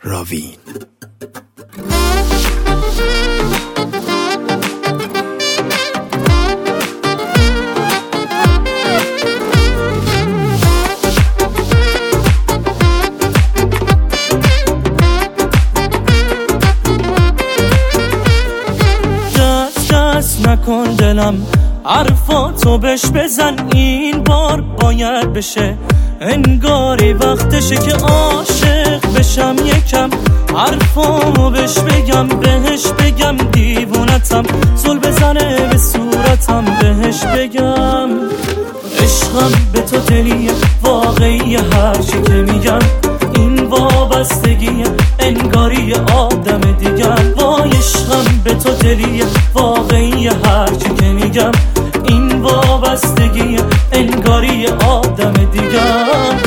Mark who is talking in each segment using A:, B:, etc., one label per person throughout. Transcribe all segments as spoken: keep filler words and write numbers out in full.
A: راوین.
B: نکن دلم حرفاتو بش بزن، این بار باید بشه، انگاری وقتشه که عاشق بشم یکم، حرفامو بش بگم، بهش بگم دیوونتم، زل بزنه به صورتم، بهش بگم عشقم به تو دلیه واقعی، هرچی که میگم این وابستگیه، انگاری آدم دیگم. وای عشقم به تو دلیه واقعی، هرچی که میگم این وابستگیه، انگاری آدم دیگم.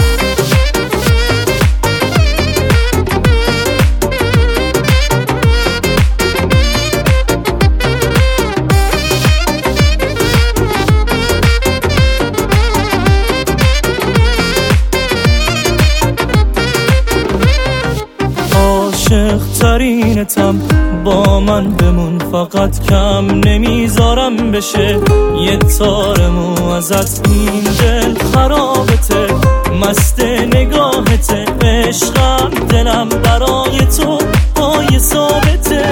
B: عاشق ترینتم، با من بمون فقط، کم نمیذارم بشه یه تار مو ازت، این دل خرابته مست نگاهته، عشقم دلم برای تو پای ثابته،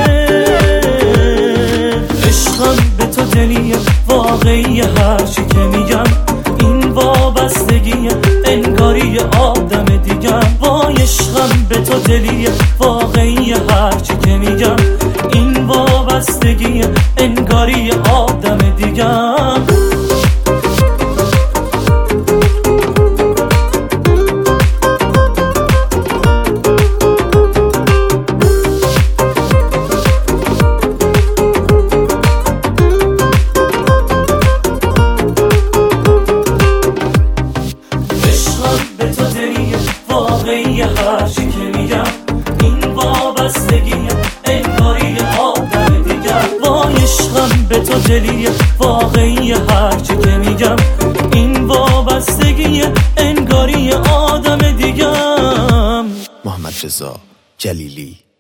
B: عشقم به تو دلیه واقعی، هرچی که میگم این وابستگیه، انگاری آدم دیگم. وای عشقم به تو دلیه واقعی، هرچی که میگم این وابستگیه، انگاری آدم دیگم. واقعی هرچی که میگم این وابستگیه، انگاری آدم دیگم. وای عشقم به تو دلیه واقعی، هرچی که میگم این وابستگیه، انگاری آدم دیگم.
A: محمد رضا جلیلی.